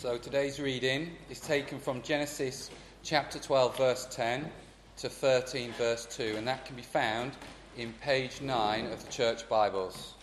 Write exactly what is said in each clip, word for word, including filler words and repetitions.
So today's reading is taken from Genesis chapter twelve verse ten to thirteen verse two, and that can be found in page nine of the Church Bibles.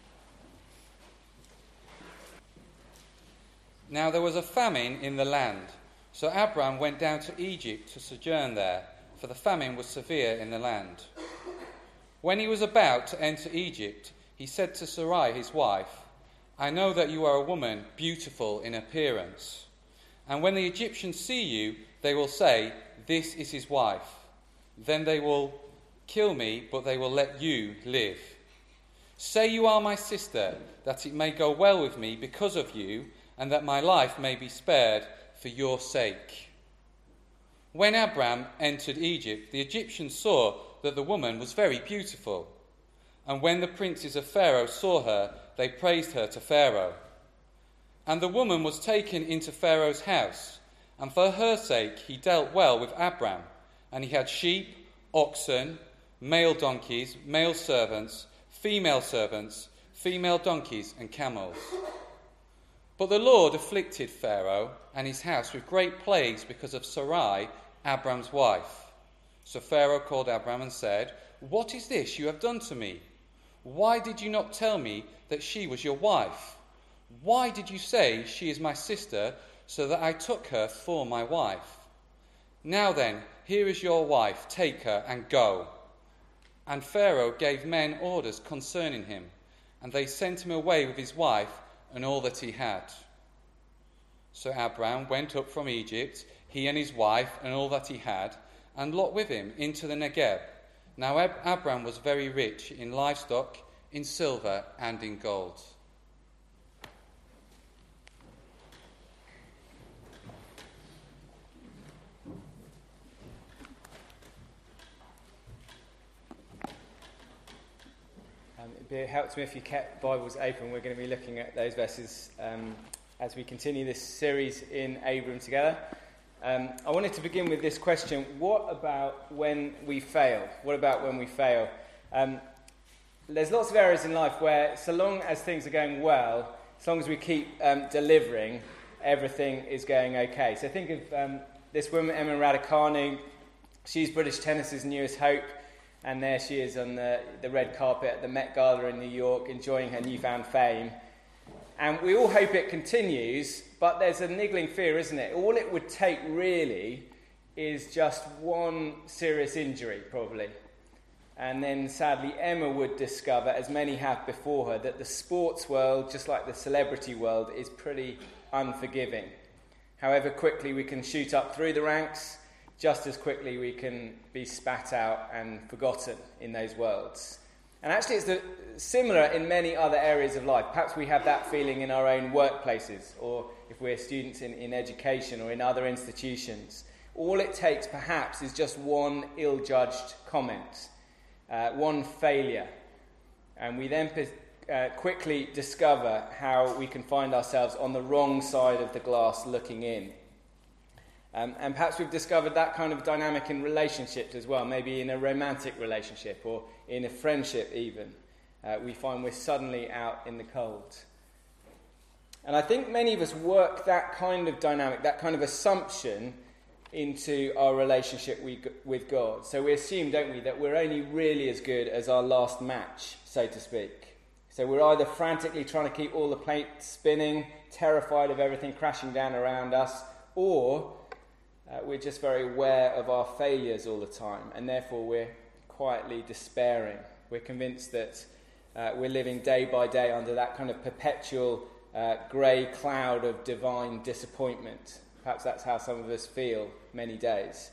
Now there was a famine in the land, so Abram went down to Egypt to sojourn there, for the famine was severe in the land. When he was about to enter Egypt, he said to Sarai his wife, "I know that you are a woman beautiful in appearance. And when the Egyptians see you, they will say, 'This is his wife.' Then they will kill me, but they will let you live. Say you are my sister, that it may go well with me because of you, and that my life may be spared for your sake." When Abram entered Egypt, the Egyptians saw that the woman was very beautiful. And when the princes of Pharaoh saw her, they praised her to Pharaoh. And the woman was taken into Pharaoh's house, and for her sake he dealt well with Abram, and he had sheep, oxen, male donkeys, male servants, female servants, female donkeys, and camels. But the Lord afflicted Pharaoh and his house with great plagues because of Sarai, Abram's wife. So Pharaoh called Abram and said, "What is this you have done to me? Why did you not tell me that she was your wife? Why did you say she is my sister, so that I took her for my wife? Now then, here is your wife, take her and go." And Pharaoh gave men orders concerning him, and they sent him away with his wife and all that he had. So Abram went up from Egypt, he and his wife and all that he had, and Lot with him into the Negeb. Now Ab- Abram was very rich in livestock, in silver, and in gold. Um, it'd help me if you kept Bibles open. We're going to be looking at those verses um, as we continue this series in Abram together. Um, I wanted to begin with this question: what about when we fail? What about when we fail? Um, there's lots of areas in life where, so long as things are going well, as long as we keep um, delivering, everything is going okay. So think of um, this woman, Emma Raducanu. She's British tennis's newest hope, and there she is on the, the red carpet at the Met Gala in New York, enjoying her newfound fame. And we all hope it continues, but there's a niggling fear, isn't it? All it would take, really, is just one serious injury, probably. And then, sadly, Emma would discover, as many have before her, that the sports world, just like the celebrity world, is pretty unforgiving. However quickly we can shoot up through the ranks, just as quickly we can be spat out and forgotten in those worlds. And actually it's the, similar in many other areas of life. Perhaps we have that feeling in our own workplaces, or if we're students in, in education or in other institutions. All it takes, perhaps, is just one ill-judged comment, uh, one failure. And we then uh, quickly discover how we can find ourselves on the wrong side of the glass looking in. Um, and perhaps we've discovered that kind of dynamic in relationships as well, maybe in a romantic relationship or in a friendship even. Uh, we find we're suddenly out in the cold. And I think many of us work that kind of dynamic, that kind of assumption into our relationship we, with God. So we assume, don't we, that we're only really as good as our last match, so to speak. So we're either frantically trying to keep all the plates spinning, terrified of everything crashing down around us, or Uh, we're just very aware of our failures all the time, and therefore we're quietly despairing. We're convinced that uh, we're living day by day under that kind of perpetual uh, grey cloud of divine disappointment. Perhaps that's how some of us feel many days.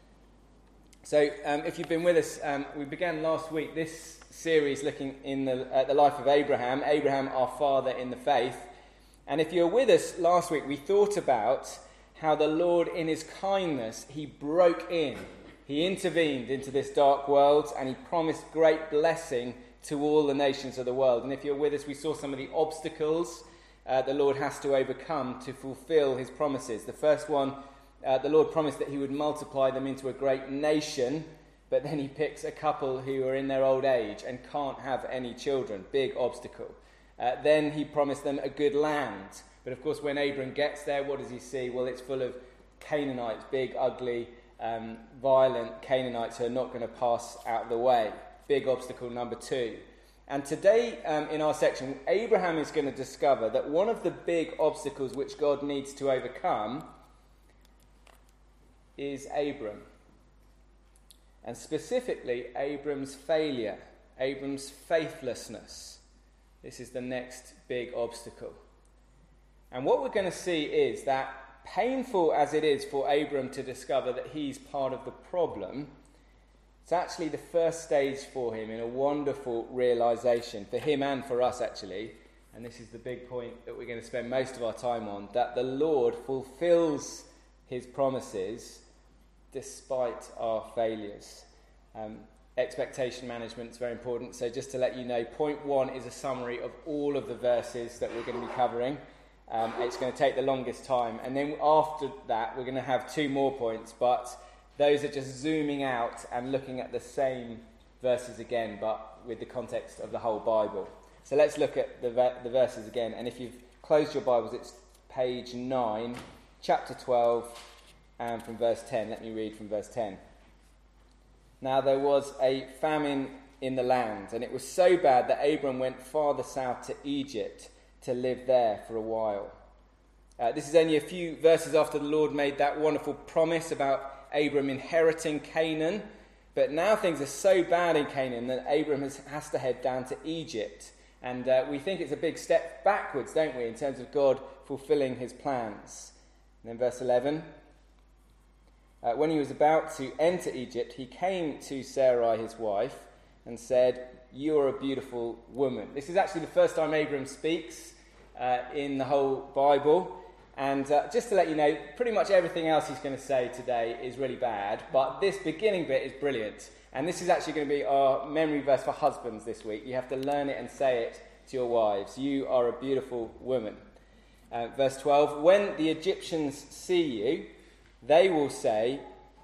So um, if you've been with us, um, we began last week this series looking in the, at the life of Abraham, Abraham our father in the faith. And if you were with us last week, we thought about how the Lord, in his kindness, he broke in. He intervened into this dark world, and he promised great blessing to all the nations of the world. And if you're with us, we saw some of the obstacles uh, the Lord has to overcome to fulfill his promises. The first one, uh, the Lord promised that he would multiply them into a great nation, but then he picks a couple who are in their old age and can't have any children. Big obstacle. Uh, then he promised them a good land, But of course, when Abram gets there, what does he see? Well, it's full of Canaanites, big, ugly, um, violent Canaanites who are not going to pass out of the way. Big obstacle number two. And today, um, in our section, Abraham is going to discover that one of the big obstacles which God needs to overcome is Abram. And specifically, Abram's failure, Abram's faithlessness. This is the next big obstacle. And what we're going to see is that, painful as it is for Abram to discover that he's part of the problem, it's actually the first stage for him in a wonderful realization, for him and for us actually, and this is the big point that we're going to spend most of our time on, that the Lord fulfills his promises despite our failures. Um, expectation management is very important, so just to let you know, point one is a summary of all of the verses that we're going to be covering. Um, it's going to take the longest time, and then after that we're going to have two more points, but those are just zooming out and looking at the same verses again, but with the context of the whole Bible. So let's look at the, ver- the verses again, and if you've closed your Bibles, it's page nine, chapter twelve, and from verse ten. Let me read from verse ten. Now there was a famine in the land, and it was so bad that Abram went farther south to Egypt to live there for a while. Uh, this is only a few verses after the Lord made that wonderful promise about Abram inheriting Canaan, but now things are so bad in Canaan that Abram has, has to head down to Egypt, and uh, we think it's a big step backwards, don't we, in terms of God fulfilling his plans. And then verse eleven, uh, when he was about to enter Egypt, he came to Sarai his wife and said, "You are a beautiful woman." This is actually the first time Abram speaks uh, in the whole Bible. And uh, just to let you know, pretty much everything else he's going to say today is really bad, but this beginning bit is brilliant. And this is actually going to be our memory verse for husbands this week. You have to learn it and say it to your wives. You are a beautiful woman. Uh, verse twelve, when the Egyptians see you, they will say,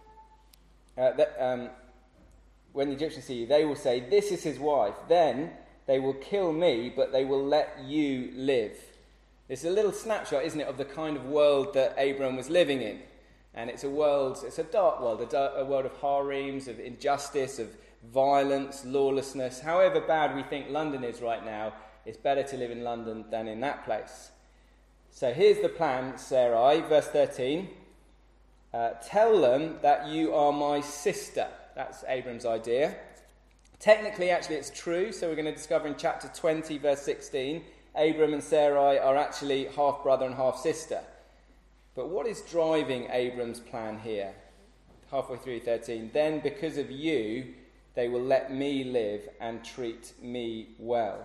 uh, that, um, when the Egyptians see you, they will say, "This is his wife." Then they will kill me, but they will let you live. It's a little snapshot, isn't it, of the kind of world that Abram was living in. And it's a world, it's a dark world, a, dark, a world of harems, of injustice, of violence, lawlessness. However bad we think London is right now, it's better to live in London than in that place. So here's the plan, Sarai, verse thirteen. Uh, Tell them that you are my sister. That's Abram's idea. Technically, actually, it's true. So we're going to discover in chapter twenty, verse sixteen, Abram and Sarai are actually half-brother and half-sister. But what is driving Abram's plan here? Halfway through thirteen, then because of you, they will let me live and treat me well.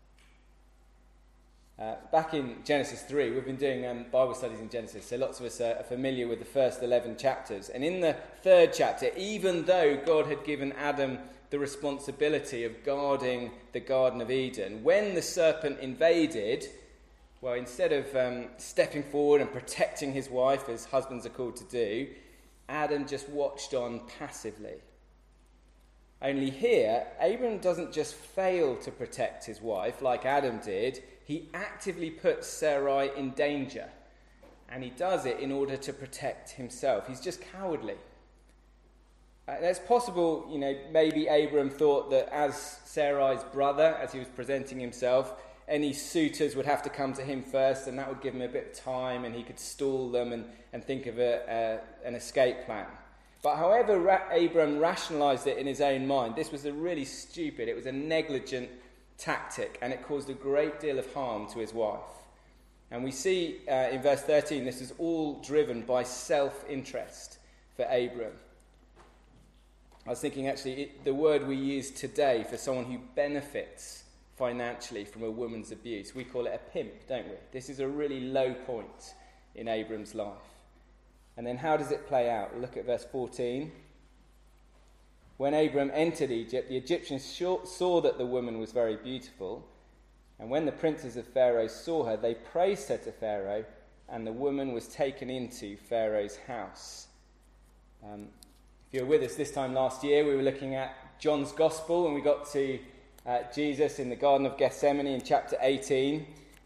Uh, back in Genesis three, we've been doing um, Bible studies in Genesis, so lots of us are familiar with the first eleven chapters. And in the third chapter, even though God had given Adam the responsibility of guarding the Garden of Eden, when the serpent invaded, well, instead of um, stepping forward and protecting his wife, as husbands are called to do, Adam just watched on passively. Only here, Abram doesn't just fail to protect his wife like Adam did, he actively puts Sarai in danger. And he does it in order to protect himself. He's just cowardly. Uh, it's possible, you know, maybe Abram thought that as Sarai's brother, as he was presenting himself, any suitors would have to come to him first, and that would give him a bit of time, and he could stall them and, and think of a, a, an escape plan. But however Ra- Abram rationalised it in his own mind, this was a really stupid, it was a negligent tactic, and it caused a great deal of harm to his wife. And we see uh, in verse thirteen, this is all driven by self-interest for Abram. I was thinking, actually, it, the word we use today for someone who benefits financially from a woman's abuse, we call it a pimp, don't we? This is a really low point in Abram's life. And then how does it play out? Look at verse fourteen. When Abram entered Egypt, the Egyptians saw that the woman was very beautiful. And when the princes of Pharaoh saw her, they praised her to Pharaoh, and the woman was taken into Pharaoh's house. Um, if you were with us this time last year, we were looking at John's Gospel, and we got to uh, Jesus in the Garden of Gethsemane in chapter eighteen.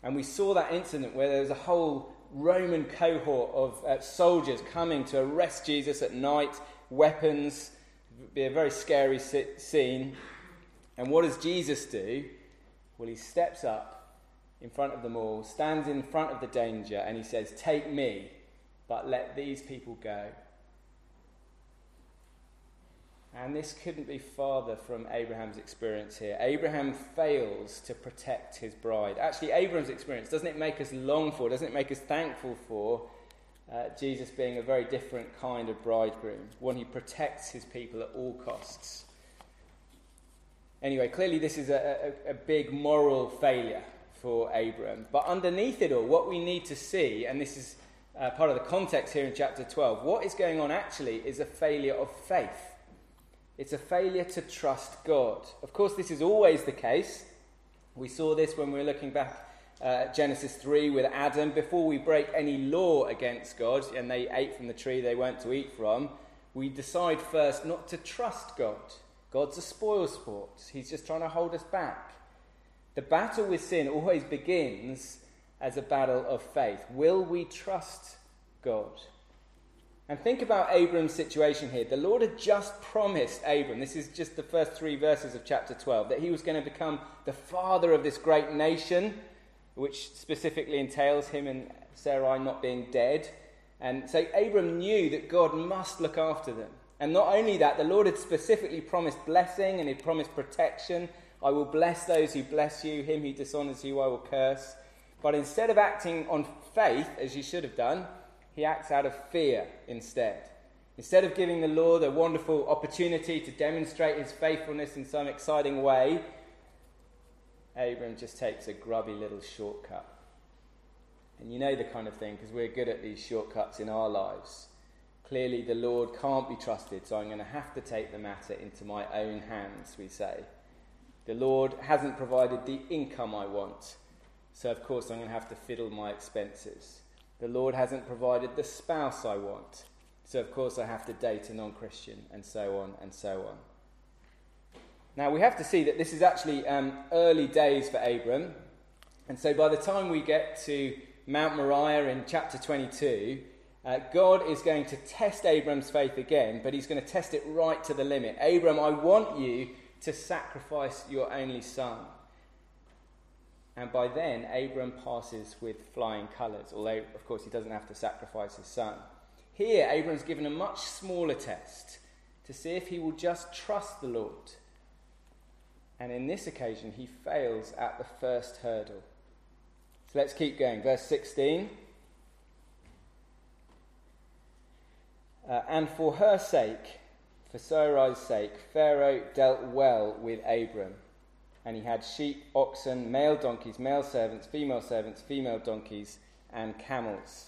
And we saw that incident where there was a whole Roman cohort of uh, soldiers coming to arrest Jesus at night, weapons, it'd be a very scary scene. And what does Jesus do? Well, he steps up in front of them all, stands in front of the danger, and he says, "Take me, but let these people go." And this couldn't be farther from Abraham's experience here. Abraham fails to protect his bride. Actually, Abraham's experience, doesn't it make us long for, doesn't it make us thankful for uh, Jesus being a very different kind of bridegroom, one who protects his people at all costs? Anyway, clearly this is a, a, a big moral failure for Abraham. But underneath it all, what we need to see, and this is uh, part of the context here in chapter twelve, what is going on actually is a failure of faith. It's a failure to trust God. Of course, this is always the case. We saw this when we were looking back uh, at Genesis three with Adam. Before we break any law against God, and they ate from the tree they weren't to eat from, we decide first not to trust God. God's a spoil sport. He's just trying to hold us back. The battle with sin always begins as a battle of faith. Will we trust God? And think about Abram's situation here. The Lord had just promised Abram, this is just the first three verses of chapter twelve, that he was going to become the father of this great nation, which specifically entails him and Sarai not being dead. And so Abram knew that God must look after them. And not only that, the Lord had specifically promised blessing and he'd promised protection. I will bless those who bless you, him who dishonours you I will curse. But instead of acting on faith, as he should have done, he acts out of fear instead. Instead of giving the Lord a wonderful opportunity to demonstrate his faithfulness in some exciting way, Abram just takes a grubby little shortcut. And you know the kind of thing, because we're good at these shortcuts in our lives. Clearly the Lord can't be trusted, so I'm going to have to take the matter into my own hands, we say. The Lord hasn't provided the income I want, so of course I'm going to have to fiddle my expenses. The Lord hasn't provided the spouse I want, so of course I have to date a non-Christian, and so on and so on. Now we have to see that this is actually um, early days for Abram, and so by the time we get to Mount Moriah in chapter twenty-two, uh, God is going to test Abram's faith again, but he's going to test it right to the limit. Abram, I want you to sacrifice your only son. And by then, Abram passes with flying colours, although, of course, he doesn't have to sacrifice his son. Here, Abram's given a much smaller test to see if he will just trust the Lord. And in this occasion, he fails at the first hurdle. So let's keep going. Verse sixteen. Uh, and for her sake, for Sarai's sake, Pharaoh dealt well with Abram. And he had sheep, oxen, male donkeys, male servants, female servants, female donkeys, and camels.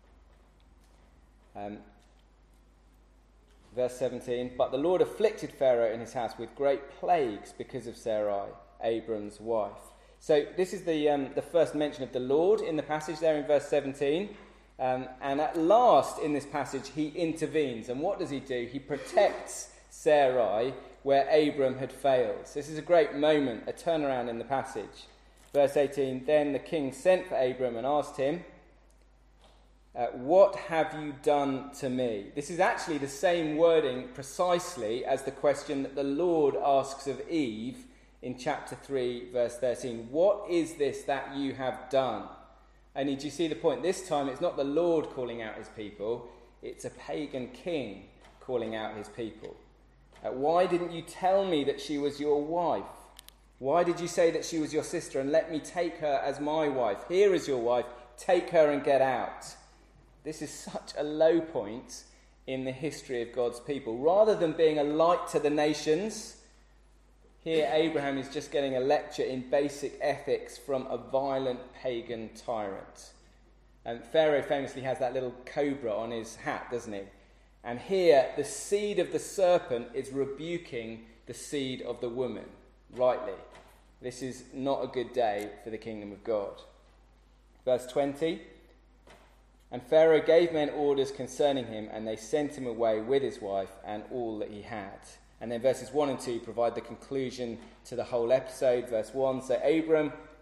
Um, verse seventeen, but the Lord afflicted Pharaoh and his house with great plagues because of Sarai, Abram's wife. So this is the um, the first mention of the Lord in the passage there in verse seventeen. Um, and at last in this passage he intervenes. And what does he do? He protects Sarai where Abram had failed. So this is a great moment, a turnaround in the passage. Verse eighteen, then the king sent for Abram and asked him, uh, what have you done to me? This is actually the same wording precisely as the question that the Lord asks of Eve in chapter three, verse thirteen. What is this that you have done? Only do you see the point? This time it's not the Lord calling out his people, it's a pagan king calling out his people. Uh, why didn't you tell me that she was your wife? Why did you say that she was your sister and let me take her as my wife? Here is your wife, take her and get out. This is such a low point in the history of God's people. Rather than being a light to the nations, here Abraham is just getting a lecture in basic ethics from a violent pagan tyrant. And Pharaoh famously has that little cobra on his hat, doesn't he? And here, the seed of the serpent is rebuking the seed of the woman, rightly. This is not a good day for the kingdom of God. Verse twenty, and Pharaoh gave men orders concerning him, and they sent him away with his wife and all that he had. And then verses one and two provide the conclusion to the whole episode. Verse one, so Abram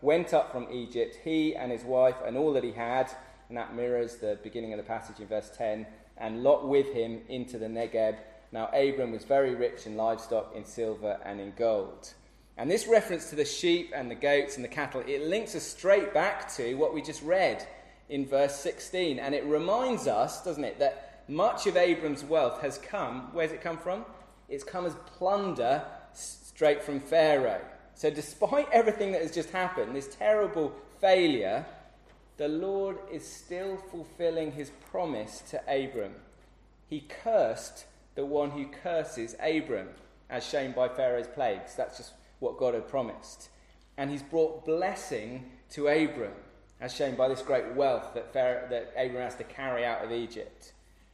went up from Egypt, he and his wife and all that he had, and that mirrors the beginning of the passage in verse ten, and Lot with him into the Negeb. Now Abram was very rich in livestock, in silver and in gold. And this reference to the sheep and the goats and the cattle, it links us straight back to what we just read in verse sixteen. And it reminds us, doesn't it, that much of Abram's wealth has come, where's it come from? It's come as plunder straight from Pharaoh. So despite everything that has just happened, this terrible failure, the Lord is still fulfilling his promise to Abram. He cursed the one who curses Abram, as shown by Pharaoh's plagues. That's just what God had promised. And he's brought blessing to Abram, as shown by this great wealth that, Pharaoh, that Abram has to carry out of Egypt.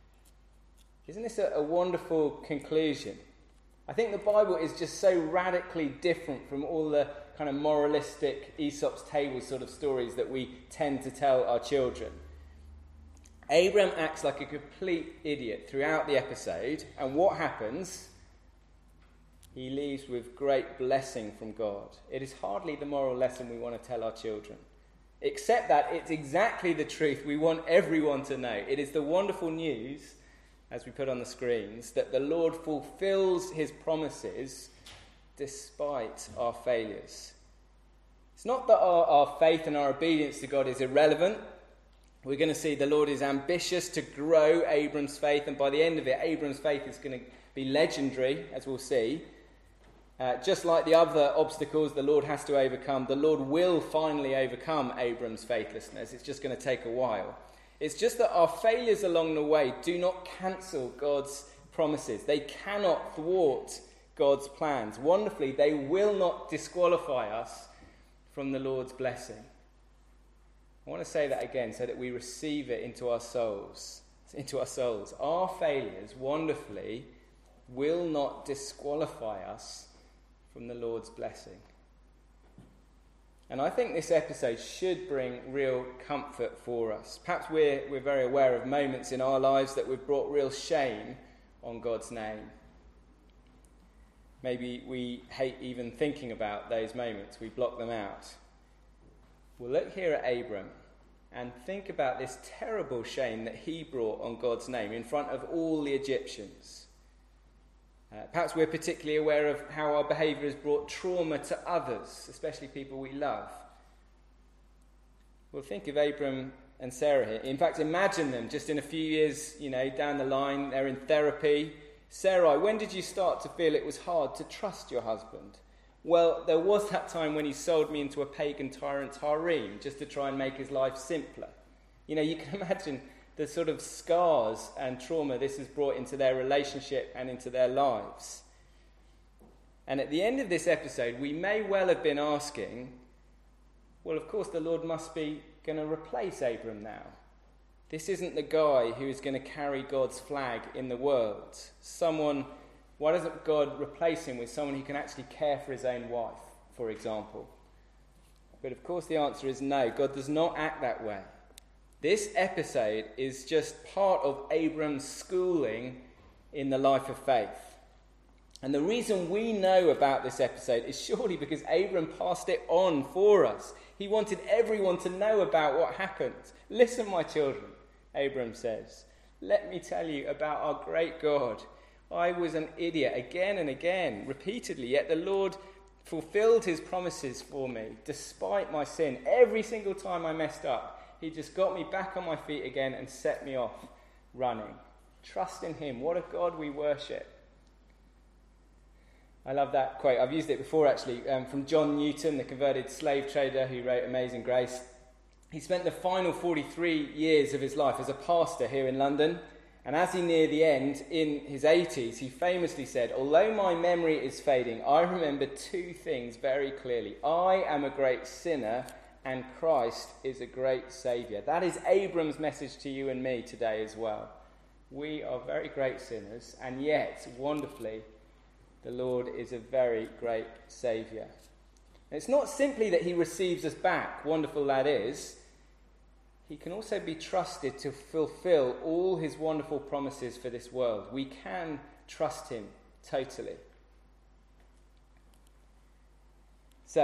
Isn't this a, a wonderful conclusion? I think the Bible is just so radically different from all the kind of moralistic Aesop's table sort of stories that we tend to tell our children. Abram acts like a complete idiot throughout the episode, and what happens? He leaves with great blessing from God. It is hardly the moral lesson we want to tell our children, except that it's exactly the truth we want everyone to know. It is the wonderful news, as we put on the screens, that the Lord fulfills his promises despite our failures. It's not that our, our faith and our obedience to God is irrelevant. We're going to see the Lord is ambitious to grow Abram's faith, and by the end of it, Abram's faith is going to be legendary, as we'll see. Uh, just like the other obstacles the Lord has to overcome, the Lord will finally overcome Abram's faithlessness. It's just going to take a while. It's just that our failures along the way do not cancel God's promises. They cannot thwart God's plans. Wonderfully, they will not disqualify us from the Lord's blessing. I want to say that again so that we receive it into our souls. Into our souls. Our failures, wonderfully, will not disqualify us from the Lord's blessing. And I think this episode should bring real comfort for us. Perhaps we're, we're very aware of moments in our lives that we've brought real shame on God's name. Maybe we hate even thinking about those moments. We block them out. Well, look here at Abram and think about this terrible shame that he brought on God's name in front of all the Egyptians. Uh, perhaps we're particularly aware of how our behaviour has brought trauma to others, especially people we love. Well, think of Abram and Sarah here. In fact, imagine them just in a few years, you know, down the line. They're in therapy. Sarai, when did you start to feel it was hard to trust your husband? Well, there was that time when he sold me into a pagan tyrant's harem just to try and make his life simpler. You know, you can imagine the sort of scars and trauma this has brought into their relationship and into their lives. And at the end of this episode, we may well have been asking, well, of course, the Lord must be going to replace Abram now. This isn't the guy who is going to carry God's flag in the world. Someone, why doesn't God replace him with someone who can actually care for his own wife, for example? But of course the answer is no. God does not act that way. This episode is just part of Abram's schooling in the life of faith. And the reason we know about this episode is surely because Abram passed it on for us. He wanted everyone to know about what happened. Listen, my children, Abram says, let me tell you about our great God. I was an idiot again and again, repeatedly, yet the Lord fulfilled his promises for me, despite my sin. Every single time I messed up, he just got me back on my feet again and set me off running. Trust in him. What a God we worship. I love that quote. I've used it before, actually, um, from John Newton, the converted slave trader who wrote Amazing Grace. He spent the final forty-three years of his life as a pastor here in London. And as he neared the end, in his eighties, he famously said, although my memory is fading, I remember two things very clearly. I am a great sinner, and Christ is a great saviour. That is Abram's message to you and me today as well. We are very great sinners, and yet, wonderfully, the Lord is a very great saviour. It's not simply that he receives us back, wonderful that is. He can also be trusted to fulfill all his wonderful promises for this world. We can trust him totally. So,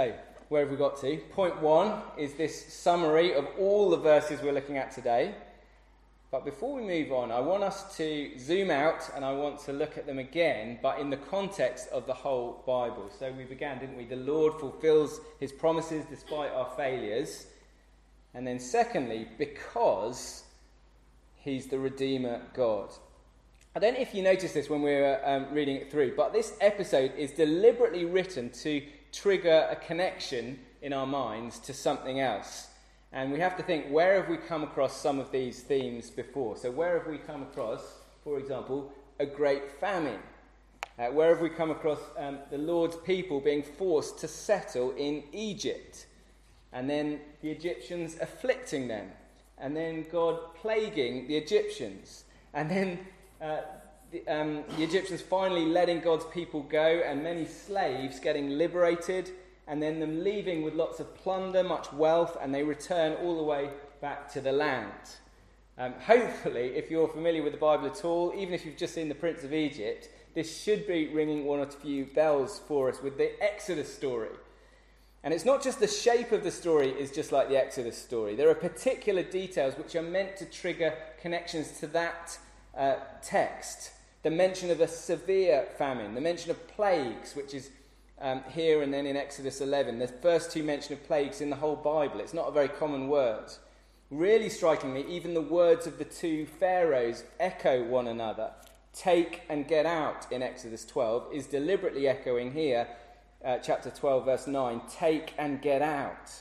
where have we got to? Point one is this summary of all the verses we're looking at today. But before we move on, I want us to zoom out and I want to look at them again, but in the context of the whole Bible. So we began, didn't we? The Lord fulfills his promises despite our failures. And then secondly, because he's the Redeemer God. I don't know if you noticed this when we were um, reading it through, but this episode is deliberately written to trigger a connection in our minds to something else. And we have to think, where have we come across some of these themes before? So where have we come across, for example, a great famine? Uh, where have we come across um, the Lord's people being forced to settle in Egypt? And then the Egyptians afflicting them. And then God plaguing the Egyptians. And then uh, the, um, the Egyptians finally letting God's people go and many slaves getting liberated. And then them leaving with lots of plunder, much wealth, and they return all the way back to the land. Um, hopefully, if you're familiar with the Bible at all, even if you've just seen the Prince of Egypt, this should be ringing one or two bells for us with the Exodus story. And it's not just the shape of the story is just like the Exodus story. There are particular details which are meant to trigger connections to that uh, text. The mention of a severe famine, the mention of plagues, which is Um, here and then in Exodus eleven, the first two mention of plagues in the whole Bible. It's not a very common word. Really strikingly, even the words of the two pharaohs echo one another. Take and get out in Exodus twelve is deliberately echoing here, uh, chapter twelve, verse nine, take and get out.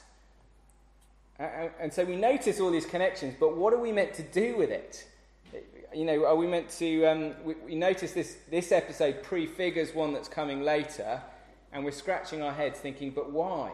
And, and so we notice all these connections, but what are we meant to do with it? You know, are we meant to, um, we, we notice this, this episode prefigures one that's coming later. And we're scratching our heads thinking, but why?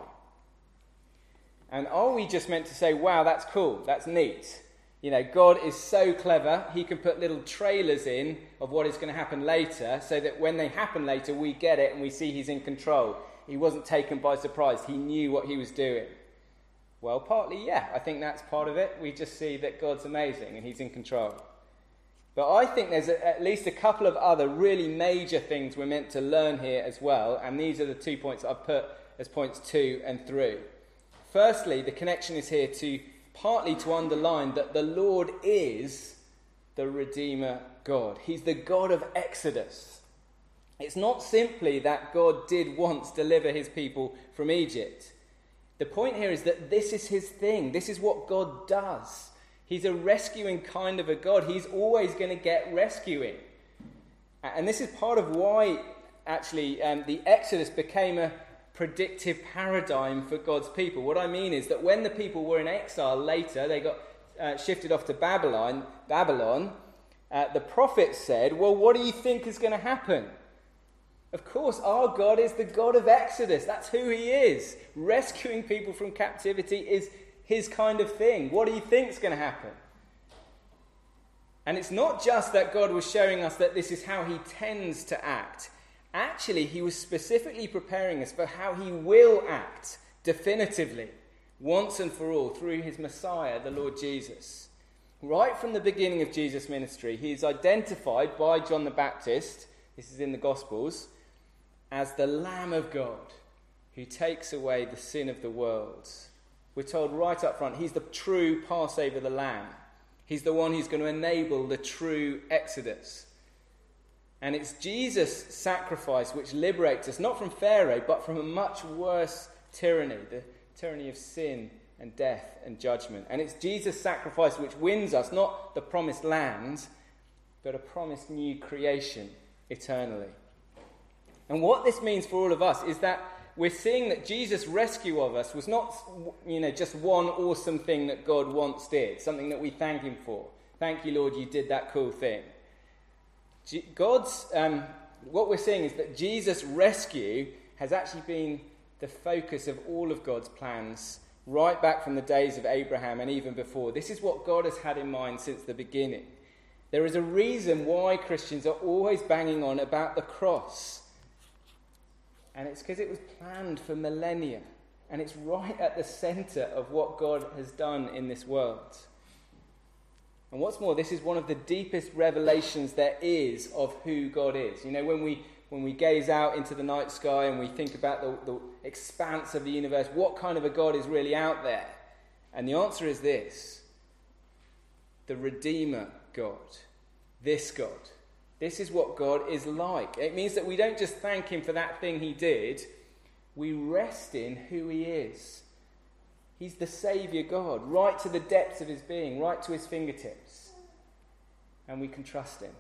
And are we just meant to say, wow, that's cool, that's neat. You know, God is so clever, he can put little trailers in of what is going to happen later, so that when they happen later, we get it and we see he's in control. He wasn't taken by surprise, he knew what he was doing. Well, partly, yeah, I think that's part of it. We just see that God's amazing and he's in control. But I think there's a, at least a couple of other really major things we're meant to learn here as well, and these are the two points I've put as points two and three. Firstly, the connection is here to partly to underline that the Lord is the Redeemer God. He's the God of Exodus. It's not simply that God did once deliver his people from Egypt. The point here is that this is his thing. This is what God does. He's a rescuing kind of a God. He's always going to get rescuing. And this is part of why, actually, um, the Exodus became a predictive paradigm for God's people. What I mean is that when the people were in exile later, they got uh, shifted off to Babylon, Babylon, uh, the prophets said, well, what do you think is going to happen? Of course, our God is the God of Exodus. That's who he is. Rescuing people from captivity is his kind of thing. What do you think is going to happen? And it's not just that God was showing us that this is how he tends to act. Actually, he was specifically preparing us for how he will act definitively, once and for all, through his Messiah, the Lord Jesus. Right from the beginning of Jesus' ministry, he is identified by John the Baptist, this is in the Gospels, as the Lamb of God who takes away the sin of the world. We're told right up front, he's the true Passover, the Lamb. He's the one who's going to enable the true Exodus. And it's Jesus' sacrifice which liberates us, not from Pharaoh, but from a much worse tyranny, the tyranny of sin and death and judgment. And it's Jesus' sacrifice which wins us, not the promised land, but a promised new creation eternally. And what this means for all of us is that we're seeing that Jesus' rescue of us was not, you know, just one awesome thing that God once did, something that we thank him for. Thank you, Lord, you did that cool thing. God's, um, what we're seeing is that Jesus' rescue has actually been the focus of all of God's plans, right back from the days of Abraham and even before. This is what God has had in mind since the beginning. There is a reason why Christians are always banging on about the cross. And it's because it was planned for millennia. And it's right at the centre of what God has done in this world. And what's more, this is one of the deepest revelations there is of who God is. You know, when we when we gaze out into the night sky and we think about the, the expanse of the universe, what kind of a God is really out there? And the answer is this: the Redeemer God. This God. This is what God is like. It means that we don't just thank him for that thing he did, we rest in who he is. He's the Saviour God, right to the depths of his being, right to his fingertips. And we can trust him.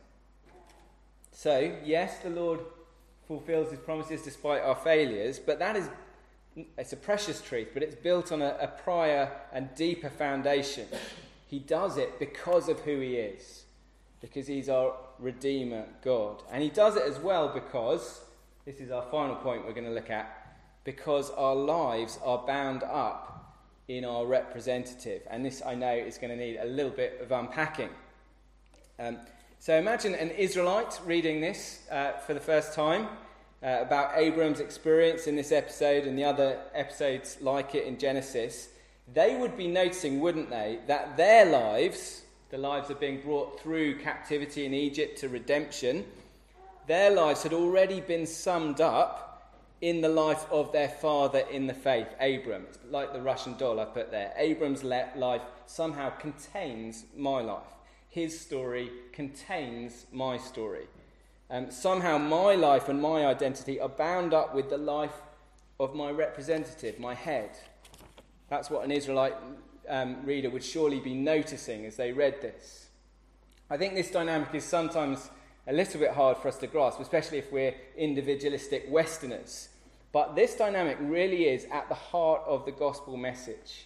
So, yes, the Lord fulfills his promises despite our failures, but that is, it's a precious truth, but it's built on a, a prior and deeper foundation. He does it because of who he is, because he's our Redeemer God. And he does it as well because, this is our final point we're going to look at, because our lives are bound up in our representative. And this, I know, is going to need a little bit of unpacking. Um, so imagine an Israelite reading this uh, for the first time uh, about Abram's experience in this episode and the other episodes like it in Genesis. They would be noticing, wouldn't they, that their lives, the lives of being brought through captivity in Egypt to redemption, their lives had already been summed up in the life of their father in the faith, Abram. It's like the Russian doll I put there. Abram's life somehow contains my life. His story contains my story. Um, somehow my life and my identity are bound up with the life of my representative, my head. That's what an Israelite um, reader would surely be noticing as they read this. I think this dynamic is sometimes a little bit hard for us to grasp, especially if we're individualistic Westerners. But this dynamic really is at the heart of the gospel message.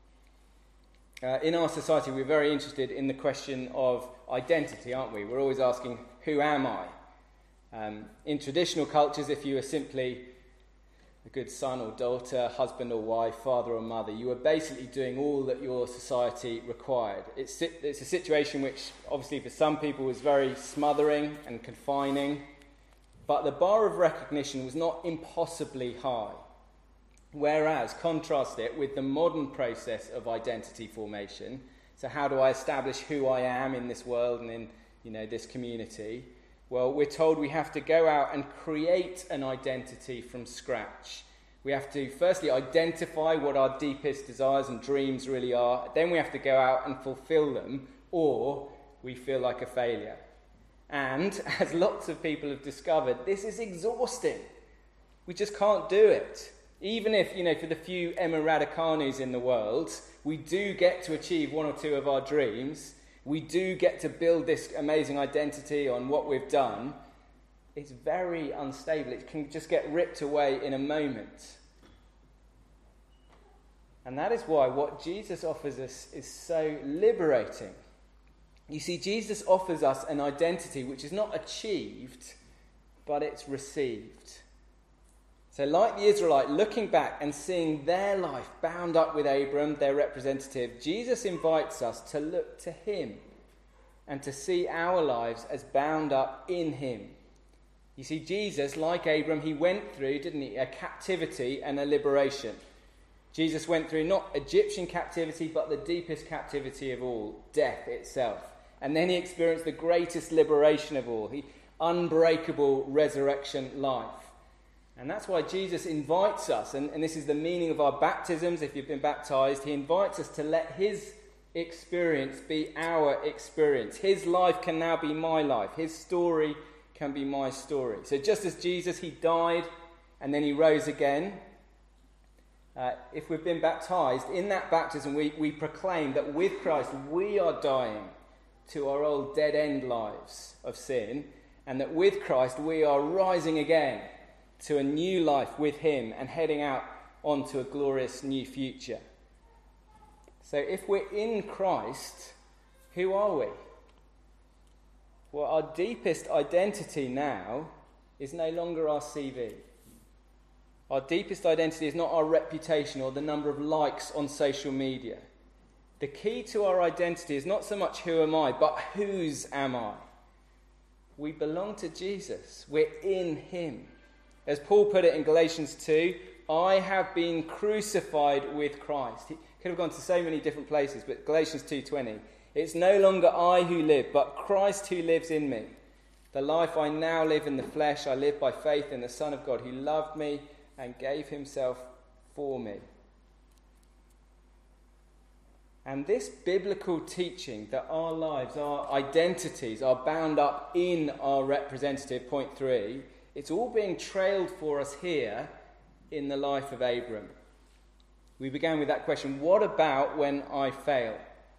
Uh, in our society, we're very interested in the question of identity, aren't we? We're always asking, who am I? Um, in traditional cultures, if you were simply a good son or daughter, husband or wife, father or mother, you were basically doing all that your society required. It's, it's a situation which, obviously, for some people was very smothering and confining. But the bar of recognition was not impossibly high. Whereas, contrast it with the modern process of identity formation. So how do I establish who I am in this world and in, you know, this community? Well, we're told we have to go out and create an identity from scratch. We have to firstly identify what our deepest desires and dreams really are. Then we have to go out and fulfill them, or we feel like a failure. And, as lots of people have discovered, this is exhausting. We just can't do it. Even if, you know, for the few Emma Raducanus in the world, we do get to achieve one or two of our dreams, we do get to build this amazing identity on what we've done, it's very unstable. It can just get ripped away in a moment. And that is why what Jesus offers us is so liberating. You see, Jesus offers us an identity which is not achieved, but it's received. So like the Israelite, looking back and seeing their life bound up with Abram, their representative, Jesus invites us to look to him and to see our lives as bound up in him. You see, Jesus, like Abram, he went through, didn't he, a captivity and a liberation. Jesus went through not Egyptian captivity, but the deepest captivity of all, death itself. And then he experienced the greatest liberation of all, the unbreakable resurrection life. And that's why Jesus invites us, and, and this is the meaning of our baptisms, if you've been baptized, he invites us to let his experience be our experience. His life can now be my life. His story can be my story. So just as Jesus, he died and then he rose again, uh, if we've been baptized, in that baptism we, we proclaim that with Christ we are dying to our old dead-end lives of sin, and that with Christ we are rising again to a new life with him and heading out onto a glorious new future. So if we're in Christ, who are we? Well, our deepest identity now is no longer our C V. Our deepest identity is not our reputation or the number of likes on social media. The key to our identity is not so much who am I, but whose am I? We belong to Jesus. We're in him. As Paul put it in Galatians two, I have been crucified with Christ. He could have gone to so many different places, but Galatians two twenty, it's no longer I who live, but Christ who lives in me. The life I now live in the flesh, I live by faith in the Son of God who loved me and gave himself for me. And this biblical teaching that our lives, our identities are bound up in our representative, point three, it's all being trailed for us here in the life of Abram. We began with that question, what about when I fail?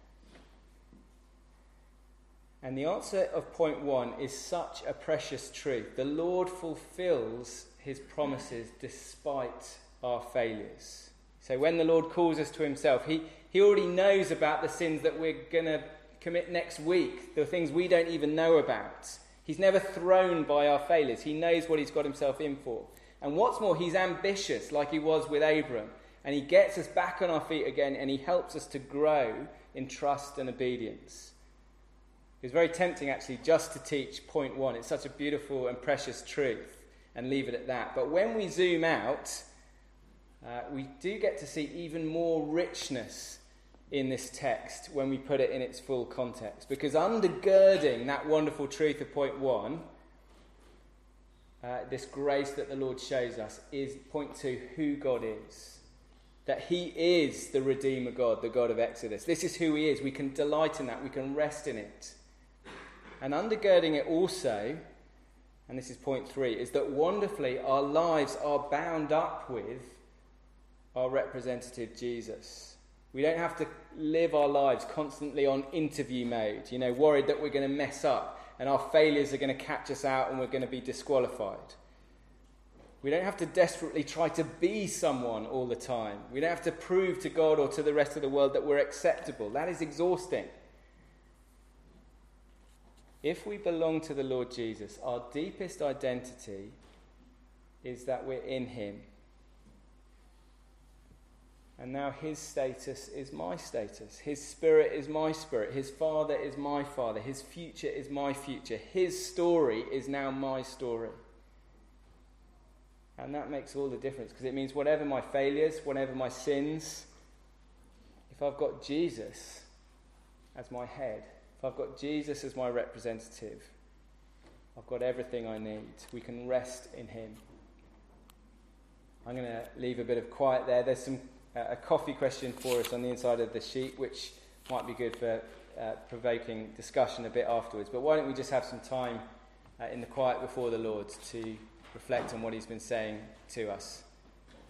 And the answer of point one is such a precious truth. The Lord fulfills his promises despite our failures. So when the Lord calls us to himself, he, he already knows about the sins that we're going to commit next week, the things we don't even know about. He's never thrown by our failures. He knows what he's got himself in for. And what's more, he's ambitious like he was with Abram. And he gets us back on our feet again and he helps us to grow in trust and obedience. It was very tempting actually just to teach point one. It's such a beautiful and precious truth and leave it at that. But when we zoom out, uh, we do get to see even more richness in this text when we put it in its full context. Because undergirding that wonderful truth of point one, uh, this grace that the Lord shows us, is point two, who God is. That he is the Redeemer God, the God of Exodus. This is who he is. We can delight in that. We can rest in it. And undergirding it also, and this is point three, is that wonderfully our lives are bound up with our representative Jesus. We don't have to live our lives constantly on interview mode, you know, worried that we're going to mess up and our failures are going to catch us out and we're going to be disqualified. We don't have to desperately try to be someone all the time. We don't have to prove to God or to the rest of the world that we're acceptable. That is exhausting. If we belong to the Lord Jesus, our deepest identity is that we're in him. And now his status is my status. His spirit is my spirit. His father is my father. His future is my future. His story is now my story. And that makes all the difference, because it means whatever my failures, whatever my sins, if I've got Jesus as my head, if I've got Jesus as my representative, I've got everything I need. We can rest in him. I'm going to leave a bit of quiet there. There's some uh, a coffee question for us on the inside of the sheet, which might be good for uh, provoking discussion a bit afterwards. But why don't we just have some time uh, in the quiet before the Lord to reflect on what he's been saying to us.